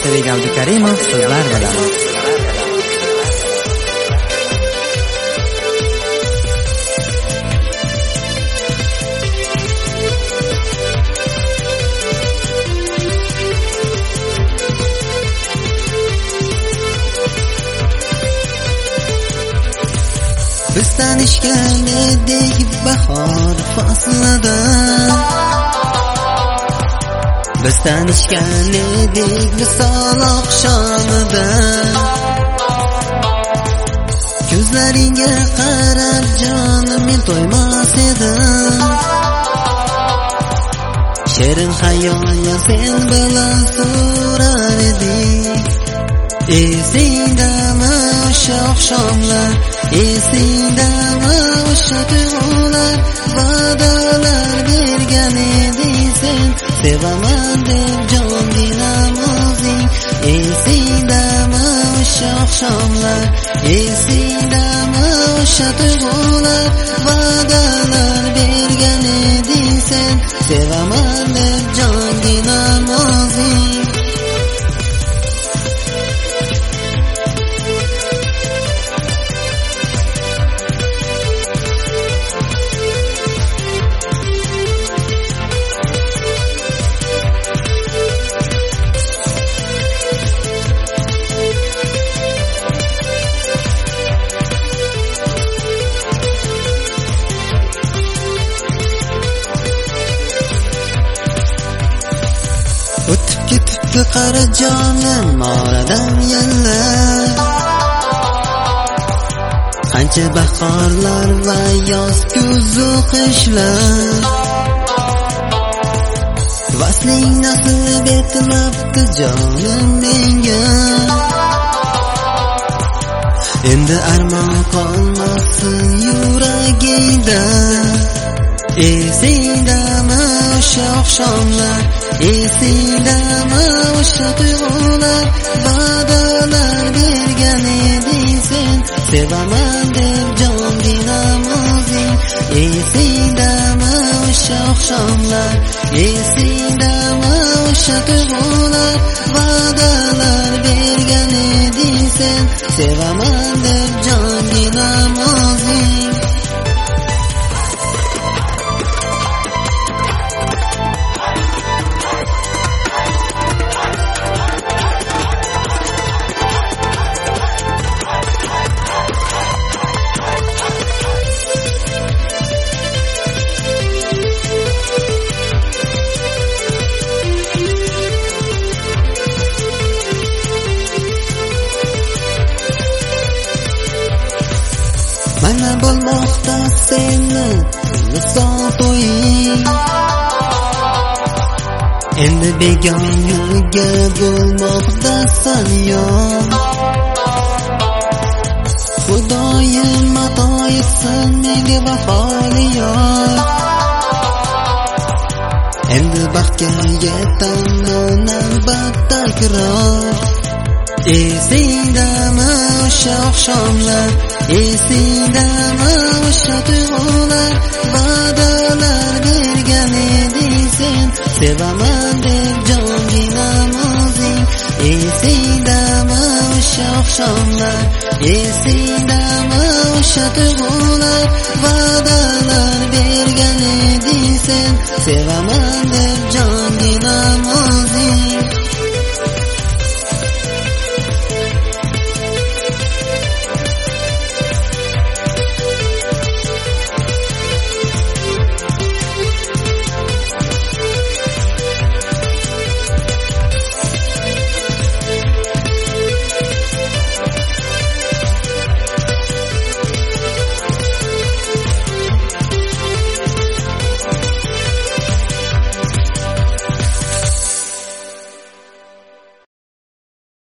Otabek Abdukarimov sizlar bilan. Biz tanishgan edik bahor faslida, biz tanishgan edik visol oqshomida. Ko'zlaringga qarab jonim men to'ymas edim, shirin xayolni sen bilan surar edik. Esingdami o'sha oqshomlar, esingdami o'sha tuyg'ular, va'dalar bergan eding sen, sevaman deb jonginam o'zing. Esingdami o'sha oqshomlar, esingdami o'sha tuyg'ular, va'dalar bergan eding sen, sevaman deb jonginam o'zing. O'tib ketibdi qara jonim oradan yillar, qancha bahorlar va yoz kuzu qishlar. Vasling nasib etmabdi jonim menga, endi armon qolmasin yuragingda. Esingdami o'sha oqshomlar, esingdami o'sha tuyg'ular, va'dalar bergan eding sen, sevaman deb jonginam o'zing. Esingdami o'sha oqshomlar, esingdami o'sha tuyg'ular, va'dalar bergan eding sen, sevaman deb jonginam o'zing. Mana bo'lmoqda seni visol to'ying, endi begonaga bo'lmoqda sanyon. Xudoyim ato etsin menga vafoli yor, endi baxtga yetaman albatta takror. Esingdami o'sha oqshomlar, esingdami o'sha tuyg'ular, va'dalar bergan eding sen, sevaman deb jonginam o'zing. Esingdami o'sha oqshomlar, esingdami o'sha tuyg'ular, va'dalar bergan eding sen, sevaman